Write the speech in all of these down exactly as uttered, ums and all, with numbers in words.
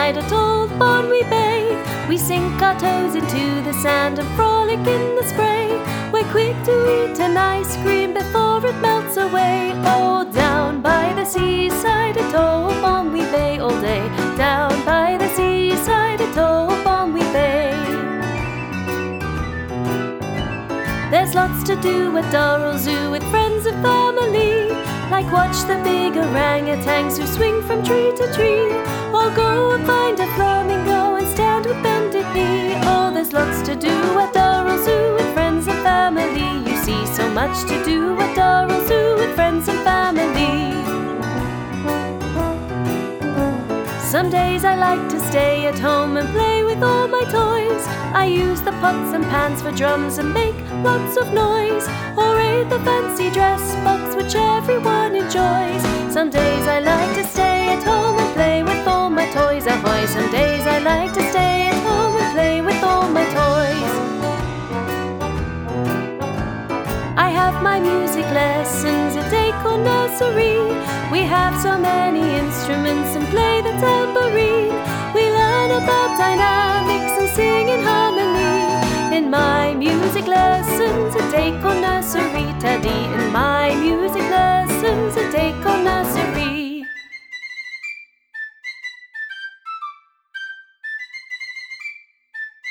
seaside at Old Barnway Bay. We sink our toes into the sand and frolic in the spray. We're quick to eat an ice cream before it melts away. Oh, down by the seaside at Old Barnway Bay all day. Down by the seaside at Old Barnway Bay. There's lots to do at Durrell Zoo with friends and family, like watch the big orangutans who swing from tree to tree, or go and find a flamingo and stand with bended knee. Oh, there's lots to do at Durrell Zoo with friends and family. You see so much to do at Durrell Zoo with friends and family. Some days I like to stay at home and play with all my toys. I use the pots and pans for drums and make lots of noise, or aid the fancy dress box which everyone enjoys. Some days I like to stay at home and play with all my toys. Ahoy! Some days I like to stay at home and play with all my toys. I have my music lessons at Acorn Nursery. We have so many instruments and play the tambourine. We learn about dynamics and sing in harmony. In my music lessons at Acorn Nursery, Teddy. In my music lessons at Acorn Nursery.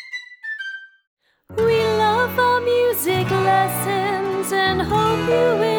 We love our music lessons and hope you will